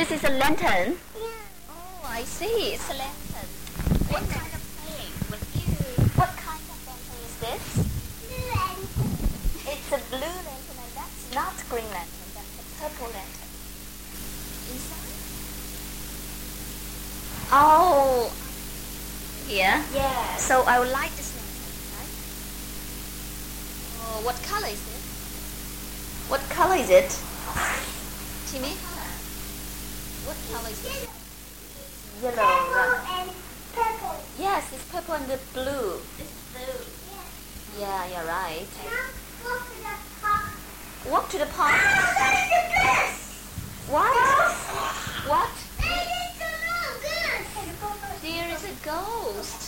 This is a lantern. Yeah. Oh, I see. It's a lantern. What kind of paint with you? What kind of lantern is this? Blue lantern. It's a blue lantern, and that's not green lantern. That's a purple lantern. Inside? Oh. Here? Yeah. So I would like this lantern, right? Oh, what color is it? What color is it? Timmy? What color is it? Yellow, Purple right? and purple. Yes, it's purple and the blue. It's blue. Yeah, you're right. Now go to the park. Walk to the park. That is a goose. What? What? That is a little goose. There is a ghost.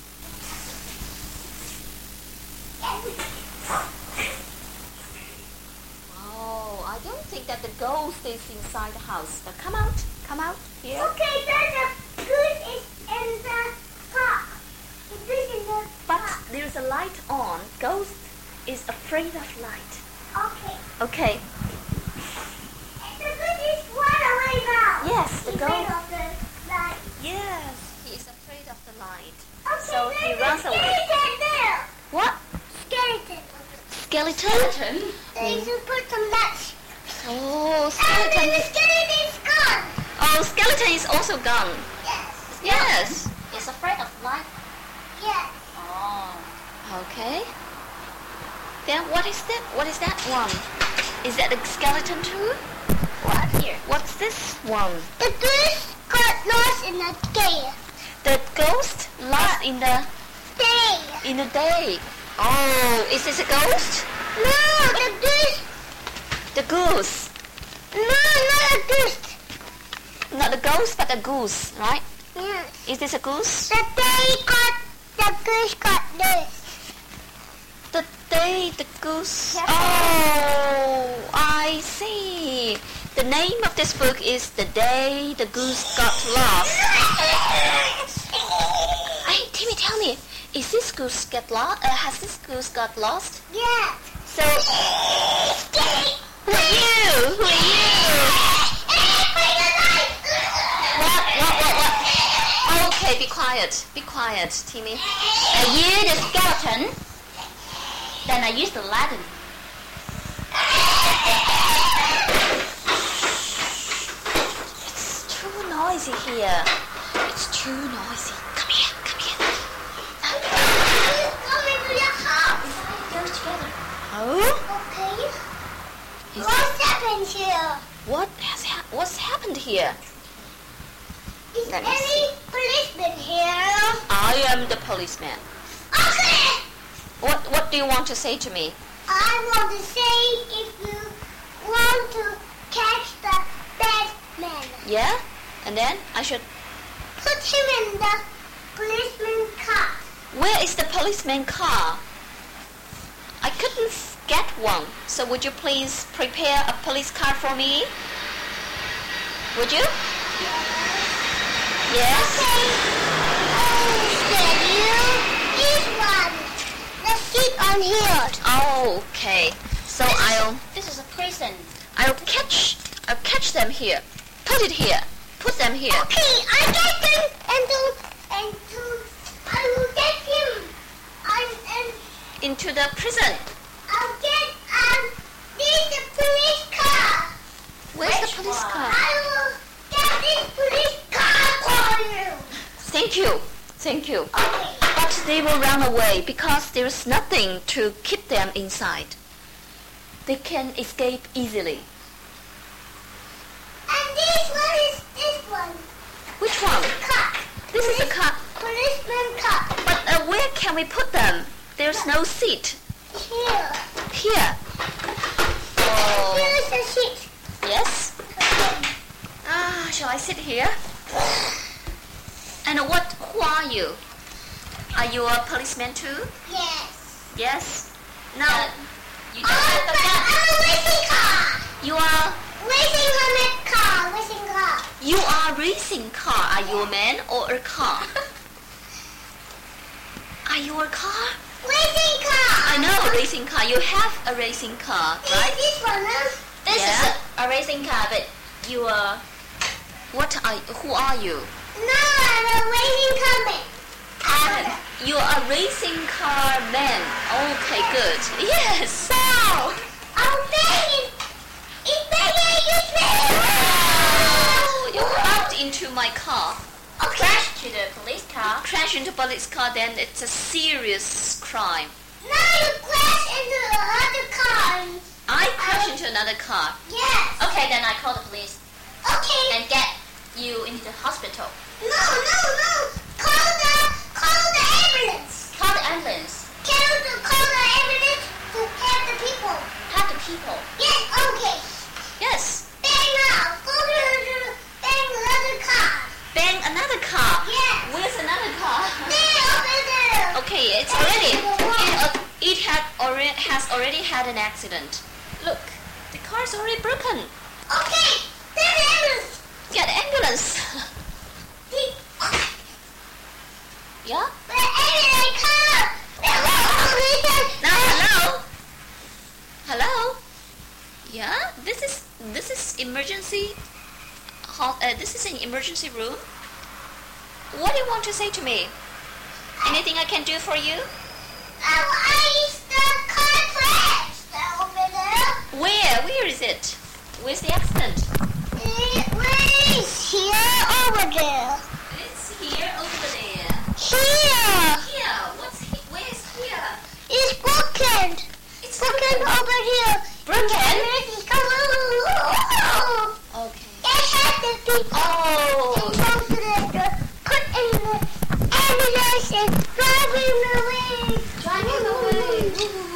Oh, I don't think that the ghost is inside the house. Come out here. Okay, then the goose is in the park. The goose in the But park. there's a light on. Ghost is afraid of light. Okay. Okay. The goose is run away now. Yes, the He's ghost. afraid of the light. Yes, he is afraid of the light. Okay, So then he the runs away. skeleton there. What? Skeleton. Skeleton? They should put some nuts. Oh, And then skeleton. the skeleton is gone. Oh, skeleton is also gone. Yes. Yes. He's afraid of light. Yes. Oh. Okay. Then what is that? What is that one? Is that a skeleton too? What here? What's this one? The goose got lost in the day. The ghost lost in the day. Oh, is this a ghost? No, the goose. The goose. No, not a goose. Not a ghost, but a goose, right? Yes. Is this a goose? The goose got lost. The day the goose. Yes. Oh, I see. The name of this book is The Day the Goose Got Lost. Hey, Timmy, tell me, is this goose get lost? Has this goose got lost? Yes. So, who are you? Who are you? What? Okay, be quiet, Timmy. Are you the skeleton? Then I use the Latin. It's too noisy here. It's too noisy. Come here. Come into your house. Go together. Oh? Okay. Is- What's happened here? What's happened here? Is Let me any see. policeman here? I am the policeman. Okay. What do you want to say to me? I want to say if you want to catch the bad man, Yeah? And then I should... put him in the policeman car. Where is the policeman car? I couldn't get one. So would you please prepare a police car for me? Would you? Yes? Okay. Oh, you. This one. The seat on here. Oh, okay. So This is a prison. I'll catch them here. Put it here. Put them here. Okay, I get him and I will get him. And Into the prison. I'll get this the police car. Where's the police car? I will get this police car for you. Thank you. Okay. But they will run away because there's nothing to keep them inside. They can escape easily. And this one is this one. Which one? Car. This is a car. Policeman car. But where can we put them? There's no seat. Here. Here. Oh. Here is the seat. Yes? Shall I sit here? And who are you? Are you a policeman too? Yes. Yes? No. You don't I'm have the gun. a racing car. You are Racing car. Racing car. You are a racing car. Are you a man or a car? Are you a car? Racing car. I know a racing car. You have a racing car, right? This one, huh? This is a racing car, but you are Who are you? No, I'm a racing car man. You are a racing car man. Okay, good. Yes. Wow. I'm banging. It's banging. It's banging. Oh, you bumped into my car. Okay. Crash to the police car. Crash into police car, then it's a serious crime. Now you crash into the other car. I crash into another car. Yes. Okay, then I call the police Okay. and get you into the hospital. No. Call the ambulance. Call the ambulance. Call the ambulance to have the people. Have the people. Yes. Okay. Yes. Bang now. Go to bang the other car. Bang another car. Yes. Where's another car? There, over there. Okay, it's has already had an accident. Look, the car's already broken. Okay. There's the ambulance. Get the ambulance. Yeah? The ambulance car. Now, hello. Hello. Yeah, this is emergency. This is an emergency room. What do you want to say to me? Anything I can do for you? The car crashed over there. Where is it? Where's the accident? Where is here over there? It's here over there. Here. Here. Where's here? It's broken. It's Broken over here. Broken? Okay. It had the people. Oh. Put in the ambulance and driving away. Driving away.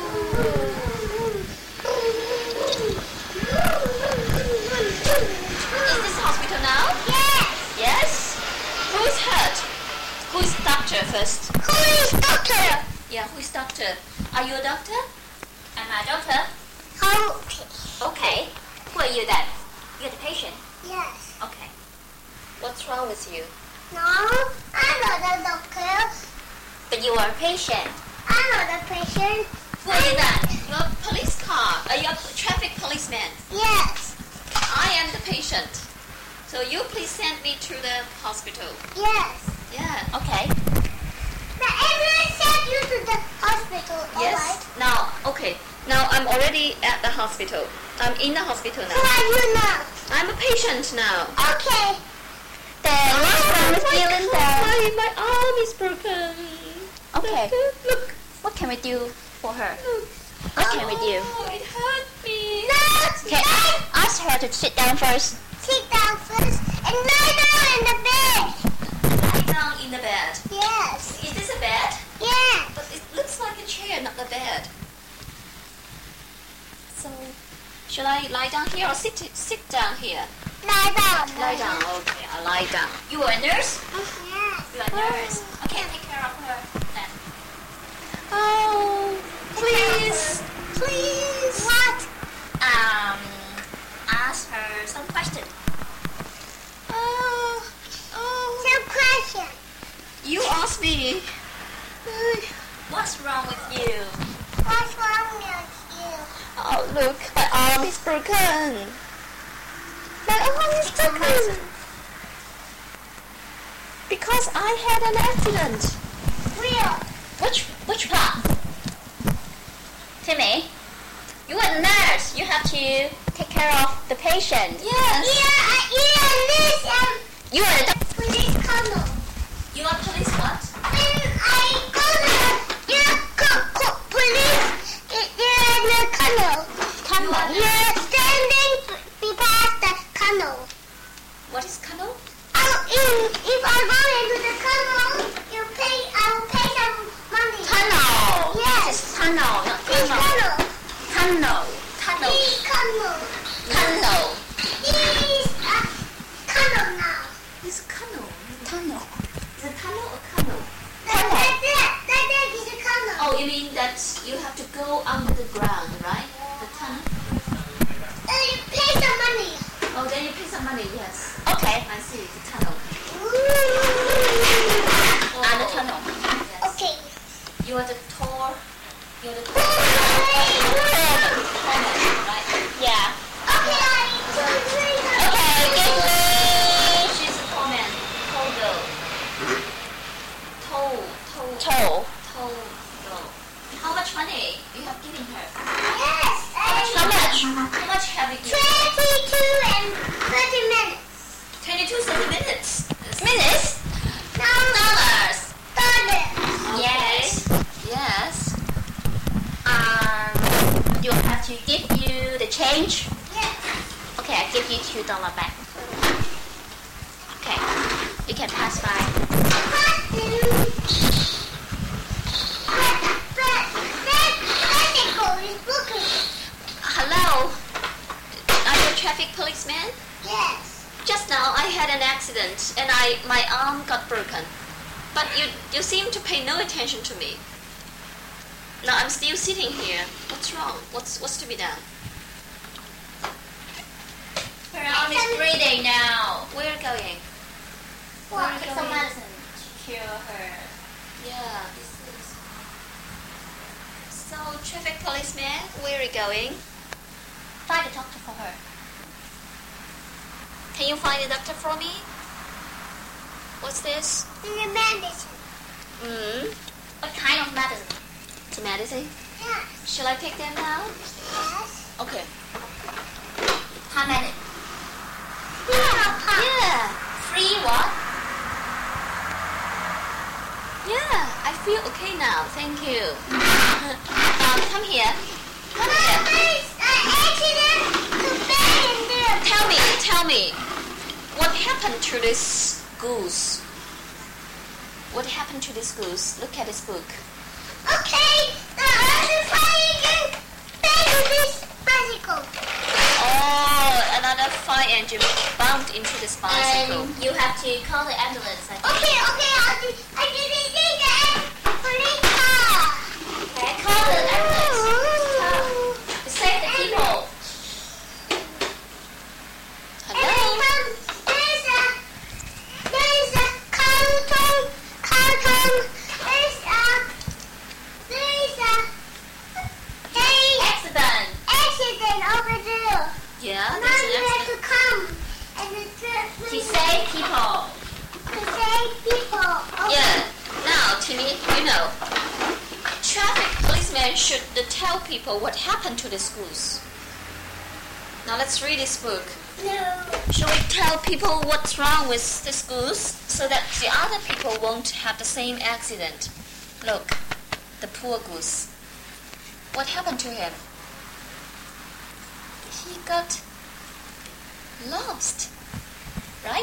Is this hospital now? Yes. Yes. Who's hurt? Who is doctor first? Who is doctor? Yeah, who is doctor? Are you a doctor? Am I a doctor? Okay. Okay. Who are you then? You're the patient. Yes. Okay. What's wrong with you? No, I'm not a doctor. But you are a patient. I'm not a patient. Who are you then? You're a police car. You're a traffic policeman. Yes. I am the patient. So you please send me to the hospital. Yes. Yeah. Okay. The ambulance sent you to the hospital. Yes. Alright. Now, okay. Now I'm already at the hospital. I'm in the hospital Who now. are you now? I'm a patient now. Okay. My arm is broken. Okay. Look. What can we do for her? What can we do? Oh, it hurt me. Okay, ask her to sit down first. Sit down first and lie down in the bed. Lie down in the bed. Yes. Is this a bed? Yes. But it looks like a chair, not a bed. So, should I lie down here or sit down here? Lie down. Lie down. Okay, I lie down. You are a nurse? Yes. You are a nurse. Okay, take care of her then. Oh, Please. Please. What? Ask her some question. Some question. You ask me. What's wrong with you? What's wrong with you? oh look, my arm is broken. My arm is broken. Because I had an accident. Real. Which part? Timmy, you are a nurse. You have to Take care of the patient. yes. This You are a police colonel. you are police what? When I go to police, you're the colonel. You're standing past the colonel. What is colonel? If I go into the colonel, I will pay some money. Tunnel. Yes. It's tunnel, not Please tunnel. colonel. Tunnel. Please colonel. Tunnel. He's a colonel now. It's tunnel. Tunnel. Is it tunnel or tunnel? That is a colonel. Oh, you mean that you have to go under the ground, right? The tunnel. You pay some money. Oh, then you pay some money. Yes. Okay. I see. The tunnel. And the tunnel. Yes. Okay. You are the tall. You're the tunnel, right? Yeah. Okay. Okay, give me 22 minutes. Minutes? Dollars. $. Yes. Yes. You have to give you the change. Yes. Okay, I give you $2 back. Okay, you can pass by. Hello. Are you a traffic policeman? Yes. Just now I had an accident and my arm got broken. But you seem to pay no attention to me. Now I'm still sitting here. What's wrong? What's to be done? Her arm is breathing now. Where are you going? Well, take some medicine to cure her. Yeah, this is. So, traffic policeman, where are you going? Find a doctor for her. Can you find a doctor for me? What's this? The medicine. What kind of medicine? The medicine? Yes. Shall I take them now? Yes. Okay. How many? Yeah. Free what? Yeah, I feel okay now. Thank you. Come here. Come here. Tell me. What happened to this goose? What happened to this goose? Look at this book. Okay, the other fire this bicycle. Oh, another fire engine bumped into this bicycle. And you have to call the ambulance, I think. Okay, I'll do the police car. Okay, call the ambulance. To save the people. Hello? There's a carton. There's a Accident. over there. Yeah, Mommy there's an has accident. to come and To save people. to save people. Okay. Yeah. Now, Timmy, you know, traffic policemen should tell people what happened to the goose. Now let's read this book. No. Shall we tell people what's wrong with this goose so that the other people won't have the same accident? Look, the poor goose. What happened to him? He got lost, right?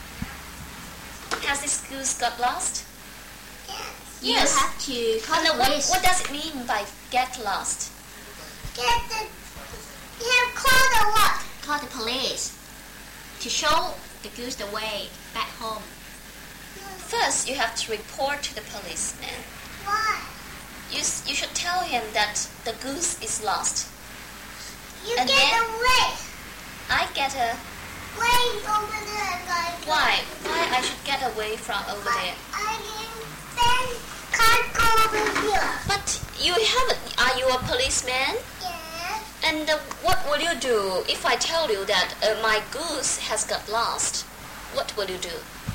Has this goose got lost? Yes. You Yes. have to call And the police. what does it mean by get lost? Get the. You have called the what? Call the police to show the goose the way back home. First, you have to report to the policeman. Why? You should tell him that the goose is lost. You And get then- away. I get a... Way over there, like. Why? Why I should get away from over there? I can't go over here. But you haven't... Are you a policeman? Yes. And what will you do if I tell you that my goose has got lost? What will you do?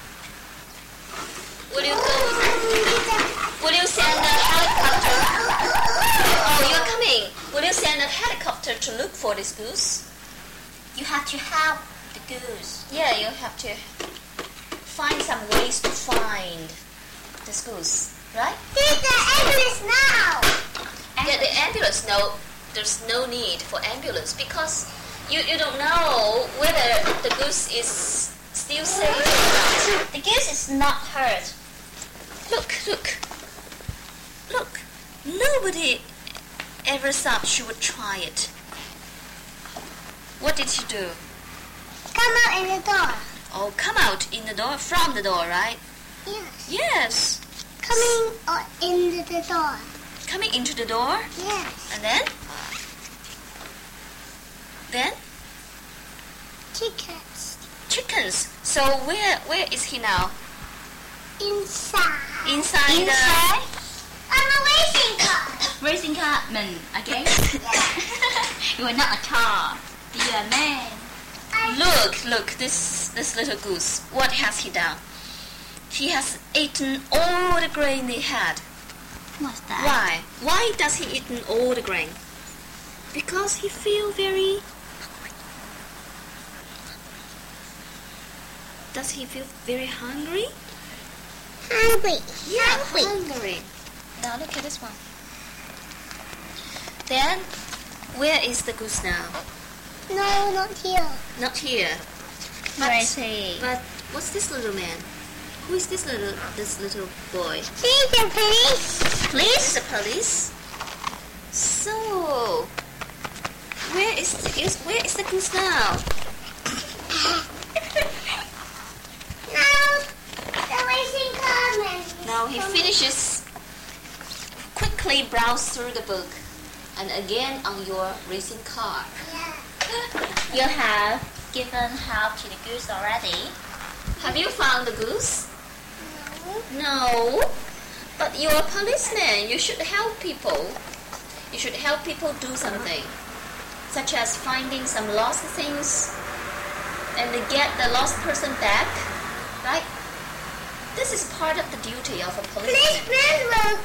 Will you go... Will you send a helicopter? Oh, you're coming. Will you send a helicopter to look for this goose? You have to help the goose. Yeah, you have to find some ways to find this goose, right? See the ambulance now. Yeah, the ambulance, no, there's no need for ambulance because you don't know whether the goose is still safe or not. The goose is not hurt. Look. Nobody ever thought she would try it. What did she do? Come out in the door. Oh, come out in the door, from the door, right? Yes. Yes. Coming in the door. Coming into the door, Yes. and then? Then? Chickens. Chickens. So where is he now? Inside. Inside the... I'm a racing car. Racing car, man, again? You are not a car. You are a man. Look, this little goose. What has he done? He has eaten all the grain they had. What's that? Why? Why does he eat all the grain? Because he feel very Does he feel very hungry? Hungry. Yeah, Hungry. hungry. Now look at this one. Then, where is the goose now? No, not here. Not here. Where is he? But what's this little man? Who is this little boy? See the police. Police? The police. So, where is the goose now? Now, the racing car man. Now he finishes. Quickly browse through the book, and again on your racing car. Yeah. You have given help to the goose already. Have you found the goose? No. No. But you're a policeman. You should help people. You should help people do something, such as finding some lost things and get the lost person back. Right? This is part of the duty of a policeman. Policeman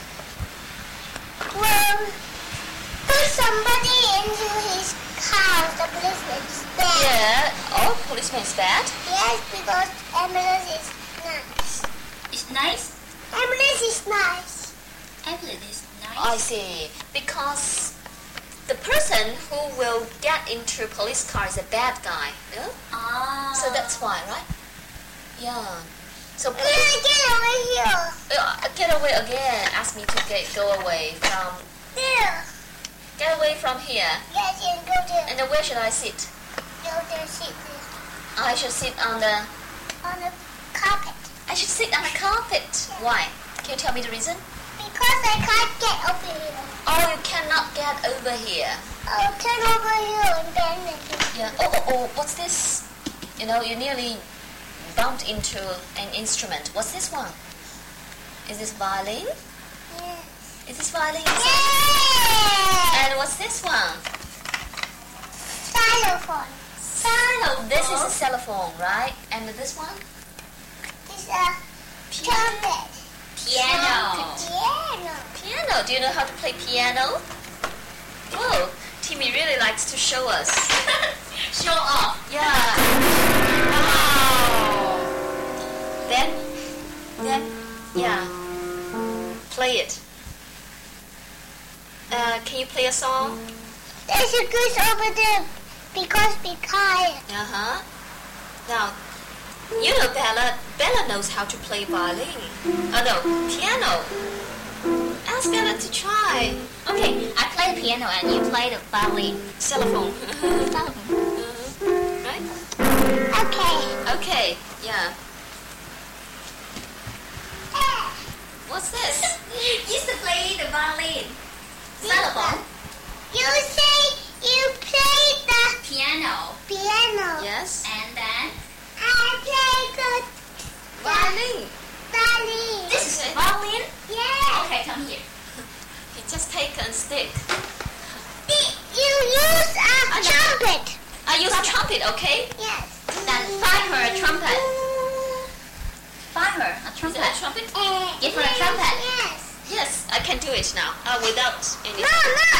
will put somebody into his car. The policeman is bad. Yeah. Oh, policeman is bad. Yes, because ambulance is nice. It's nice. Ambulance is nice. Evelyn is nice. I see. Because the person who will get into police car is a bad guy. Yeah? Ah. So that's why, right? Yeah. So Yeah, please get over here. get away again. Ask me to go away from. There. Get away from here. Yes, and go there. And then where should I sit? Go there, sit there. I should sit on the. On the carpet. I should sit on the carpet. Why? Can you tell me the reason? Because I can't get over here. Oh, you cannot get over here. Oh, turn over here and bend it. Yeah. Oh. What's this? You know, you nearly bumped into an instrument. What's this one? Is this violin? Yes. Is this violin? Yeah. And what's this one? Xylophone. Oh, this is a xylophone, right? And this one? It's a trumpet. Piano. Piano. Piano. Do you know how to play piano? Oh, Timmy really likes to show us. Show off. Yeah. Wow. Then, yeah. Play it. Can you play a song? There's a goose over there because be quiet. Uh-huh. Now, you know Bella. Bella knows how to play violin. Oh no, piano. Ask Bella to try. Okay, I play the piano and you play the violin. Xylophone. Right? Okay. Okay. Yeah. What's this? Used to play the violin. Xylophone. You say you play the Piano. piano. Yes. And then I play the Violin. violin. this is Okay. violin. Yeah. Okay, come here. You just take a stick. You use a trumpet. I use a trumpet, okay? Yes. Then find her a trumpet. Find her a Is it trumpet. a trumpet? Give her a trumpet. Yes. Yes, I can do it now. Without any. No.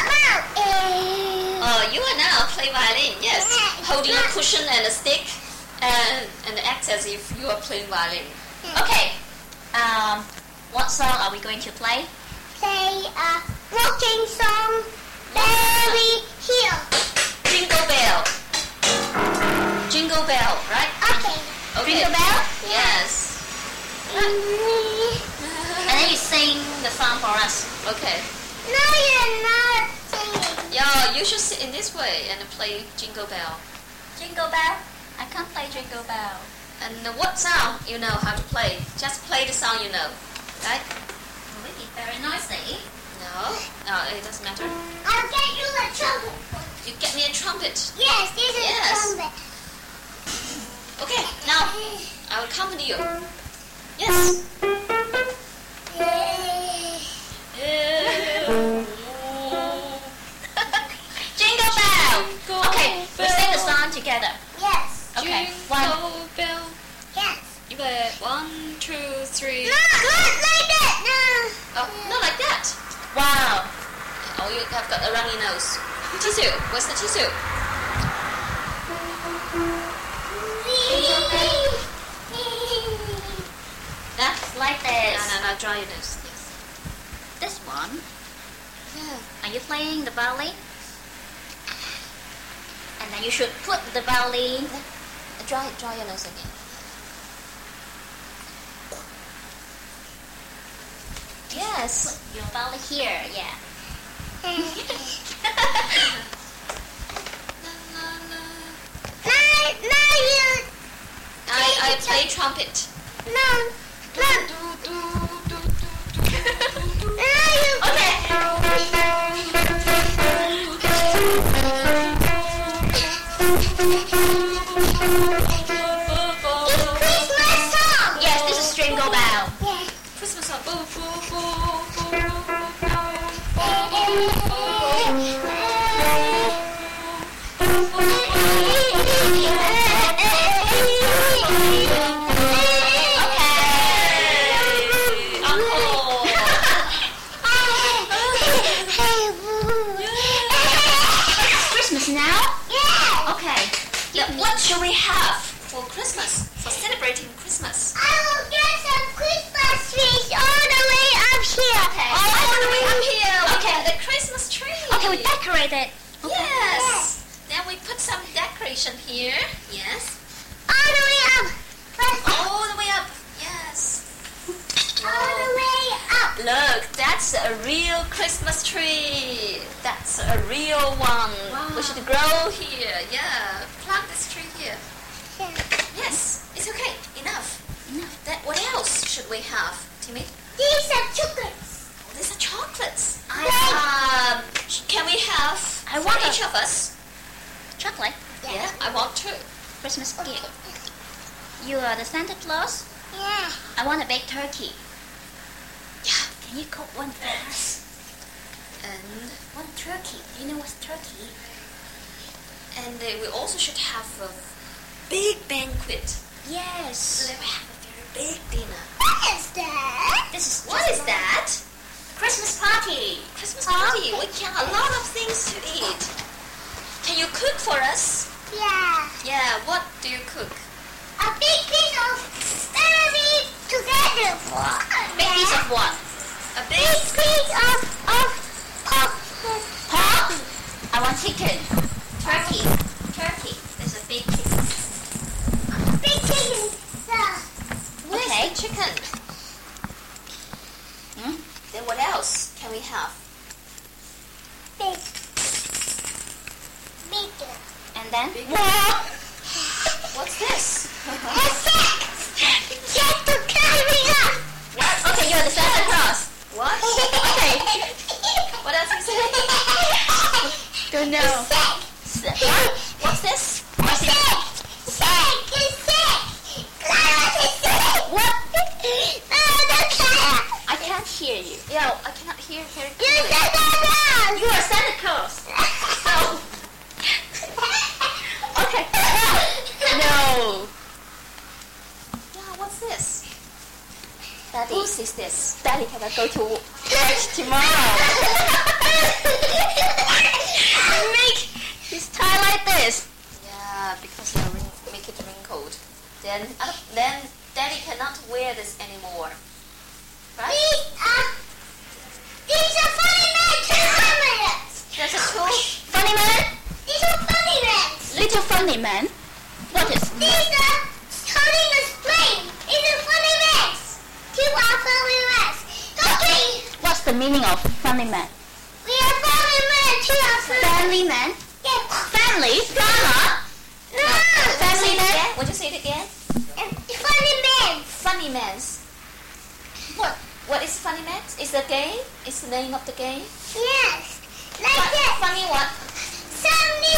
You are now play violin. Yes, Yeah. holding a cushion and a stick, and act as if you are playing violin. Okay. What song are we going to play? Play a walking song. Very here. Jingle bell. Jingle bell, right? Okay. Okay. Jingle bell? Yes. And then you sing the song for us. Okay. No, you're not singing. Yeah, you should sit in this way and play jingle bell. Jingle bell? I can't play jingle bell. And what sound you know how to play? Just play the sound you know, right? Really very noisy. No, it doesn't matter. I'll get you a trumpet. You get me a trumpet. Yes, this is Yes. a trumpet. Okay, now I will accompany you. Yes. Jingle bell! Okay, we sing the song together. Yes. Okay, Jingle bell. Yes. You bet. 1, 2, 3. No, not like that. No. Oh, not like that. Wow. Oh, you have got a runny nose. Tissue. Where's the tissue? dry your nose. Yes. This one. Yeah. Are you playing the violin? And then you should put the violin. Dry your nose again. Yes. Put your violin here. Yeah. Now you. I play trumpet. Now you. Christmas song. Yes, this is Jingle Bell. Yeah. Christmas song. Christmas now? Yeah. Okay. What should we have for Christmas? For celebrating Christmas? I will get some Christmas trees all the way up here. All the way up here. We Okay. have the Christmas tree. Okay, we decorate it. Yes. Then we put some decoration here. Yes. All the way up. All the way up. Yes. All the way up. Look, that's a real Christmas tree. That's a real one. Wow. We should grow here. Yeah. Plant this tree here. Yeah. Yes. It's okay. Enough. Then what else should we have, Timmy? These are chocolates. Oh, these are chocolates. Can we have I for want each of us? Chocolate. Yeah, I want two. Christmas gift. You are the Santa Claus. Yeah. I want a baked turkey. Yeah. Can you cook one for us? And One turkey. Do you know what's turkey? we also should have a big banquet. So Yes. that we have a very big dinner. What is that? This is What is that? Christmas party. Christmas party. We can a lot of things to eat. Can you cook for us? Yeah. Yeah. What do you cook? A big piece of berries together. Big piece of what? A Big big. piece of pork. Pork. I want chicken. Turkey. Turkey. There's a big chicken. Big chicken. Where's Okay. the chicken? Hmm? Then what else can we have? Big. Bigger. And then? What's this? A sack. Just to carry up. Okay, you're the Santa Claus. What? Okay. What else is it? Don't know. Sack. What's this? Sack. Sack. Sack. What? No, that's sack. I can't hear you. Yeah, I cannot hear very You clearly. said that. You are Santa Claus. Oh, Okay. No. yeah, what's this? Daddy. Whose is this? Daddy cannot go to church tomorrow. Make his tie like this. Yeah, because they make it wrinkled. Then Daddy cannot wear this anymore. Right? These are funny men. 2 minutes. There's a tool. Funny man. These are funny men. Little funny man. What is? These are holding a spring. These are funny men. 2 are funny men. Okay. What's the meaning of funny man? We are funny men. 2 are funny men. Family man. Yeah. Family. Mama. No. Family man. Yeah, would you say it again? Funny men. Funny Man's. What is Funny Man's? Is the game? Is the name of the game? Yes. Like that. Funny what? Sunny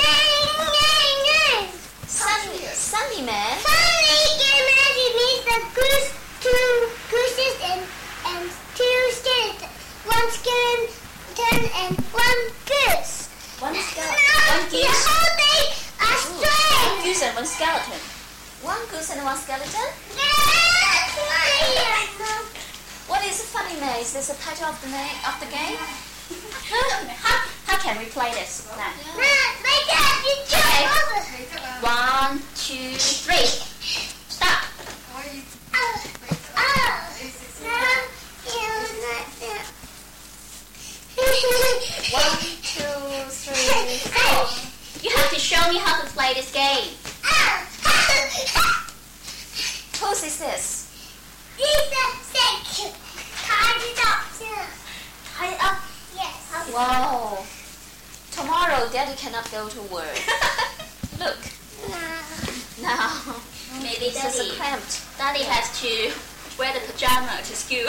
man. Sunny Man. Funny man. It means the goose, 2 gooses and 2 skeletons. 1 skeleton and 1 goose. One No, skeleton. the whole thing are One strange. goose and one skeleton. One goose and one skeleton? What is Funny Man? Is this the title of the name of the game? How can we play this now? My dad, you jump over. 1, 2, 3. Stop. Oh, no. cannot go to work. Look, No. now Maybe it's just Daddy, cramped. Daddy has to wear the pajama to school.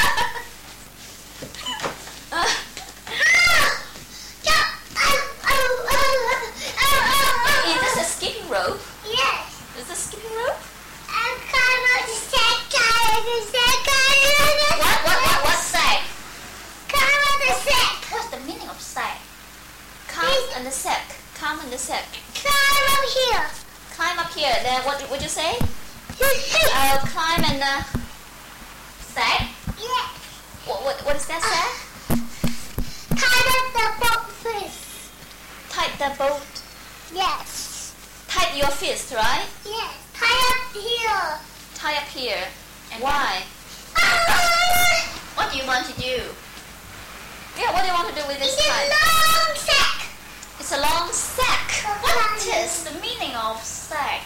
Is this a skipping rope? Yes. Is this skipping rope? I'm kind of the second. What sack? Kind of the second. What's the meaning of sack? Come and the sack. Come and the sack. Climb up here. Climb up here. Then what would you say? Climb and Sack? Yes. what is that sack? Kind of the boat first. Tie the boat. Yes. Tie your fist, right? Yes. Tie up here. Tie up here. And Why? What do you want to do? Yeah, what do you want to do with this It's a tie? long sack. It's a long sack. What is the meaning of sack?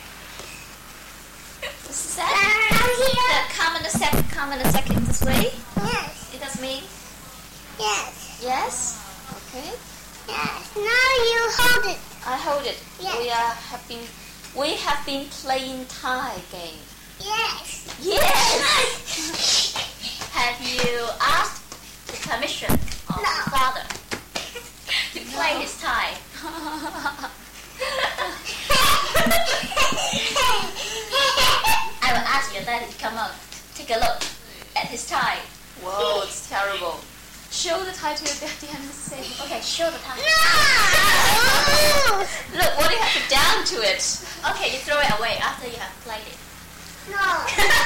Sack? Down here. Come and the sack in this way. Yes. It does mean Yes. yes. Okay. Yes. Now you hold it. I hold it. Yes. We have been playing tie game. Yes. Yes. Have you asked the permission of No. your father to play his tie? I will ask your daddy to come out, take a look at his tie. Whoa, it's terrible. Show the tie to your daddy and say, Okay, show the tie. No. look, what do you have to down to it? Okay, you throw it away after you have played it. No.